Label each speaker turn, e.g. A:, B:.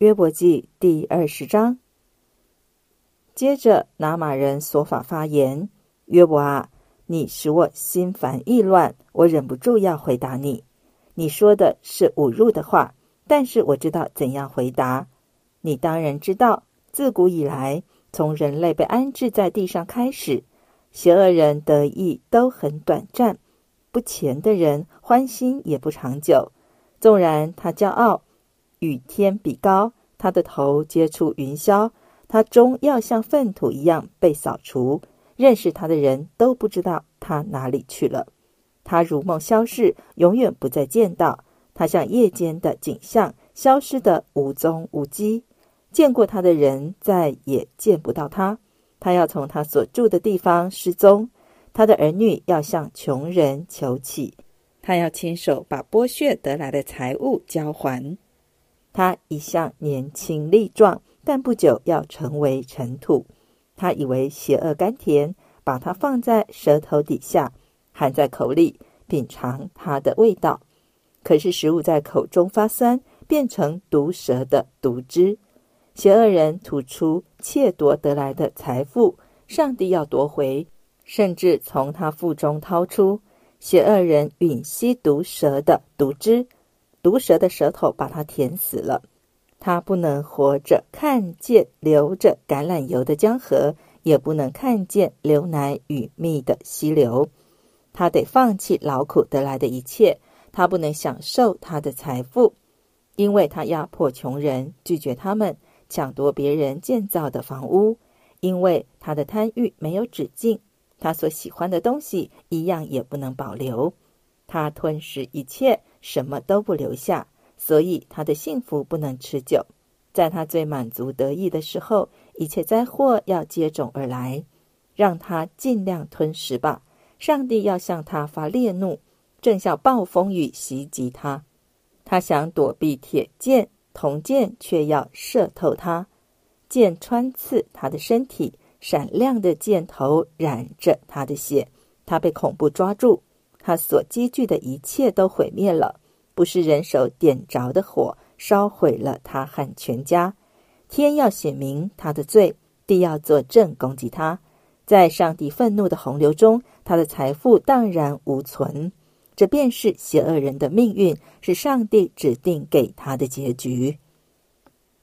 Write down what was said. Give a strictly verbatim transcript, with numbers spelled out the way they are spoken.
A: 约伯记第二十章。接着拿玛人所法发言，约伯啊，你使我心烦意乱，我忍不住要回答你。你说的是侮辱的话，但是我知道怎样回答。你当然知道，自古以来，从人类被安置在地上开始，邪恶人得意都很短暂，不虔的人欢心也不长久。纵然他骄傲，与天比高，他的头接触云霄，他终要像粪土一样被扫除，认识他的人都不知道他哪里去了。他如梦消逝，永远不再见到。他像夜间的景象，消失得无踪无迹。见过他的人再也见不到他，他要从他所住的地方失踪。他的儿女要向穷人求乞，他要亲手把剥削得来的财物交还。他一向年轻力壮，但不久要成为尘土。他以为邪恶甘甜，把它放在舌头底下，含在口里，品尝它的味道。可是食物在口中发酸，变成毒蛇的毒汁。邪恶人吐出窃夺得来的财富，上帝要夺回，甚至从他腹中掏出。邪恶人吮吸毒蛇的毒汁，毒蛇的舌头把他填死了。他不能活着看见流着橄榄油的江河，也不能看见流奶与蜜的溪流。他得放弃劳苦得来的一切，他不能享受他的财富，因为他压迫穷人，拒绝他们，抢夺别人建造的房屋。因为他的贪欲没有止境，他所喜欢的东西一样也不能保留。他吞噬一切，什么都不留下，所以他的幸福不能持久。在他最满足得意的时候，一切灾祸要接踵而来。让他尽量吞食吧，上帝要向他发烈怒，正像暴风雨袭击他。他想躲避铁剑，铜剑却要射透他。剑穿刺他的身体，闪亮的箭头染着他的血。他被恐怖抓住，他所积聚的一切都毁灭了，不是人手点着的火，烧毁了他和全家。天要显明他的罪，地要作证攻击他。在上帝愤怒的洪流中，他的财富荡然无存。这便是邪恶人的命运，是上帝指定给他的结局。